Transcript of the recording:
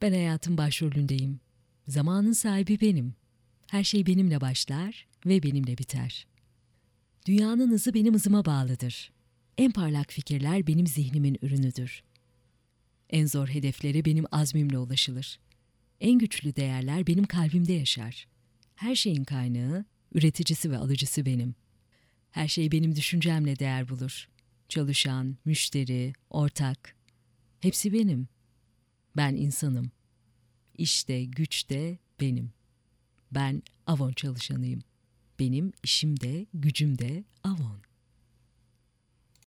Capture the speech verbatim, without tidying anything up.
Ben hayatın başrolündeyim. Zamanın sahibi benim. Her şey benimle başlar ve benimle biter. Dünyanın hızı benim hızıma bağlıdır. En parlak fikirler benim zihnimin ürünüdür. En zor hedeflere benim azmimle ulaşılır. En güçlü değerler benim kalbimde yaşar. Her şeyin kaynağı, üreticisi ve alıcısı benim. Her şey benim düşüncemle değer bulur. Çalışan, müşteri, ortak. Hepsi benim. Ben insanım. İşte, güçte benim. Ben Avon çalışanıyım. Benim işim de, gücüm de Avon.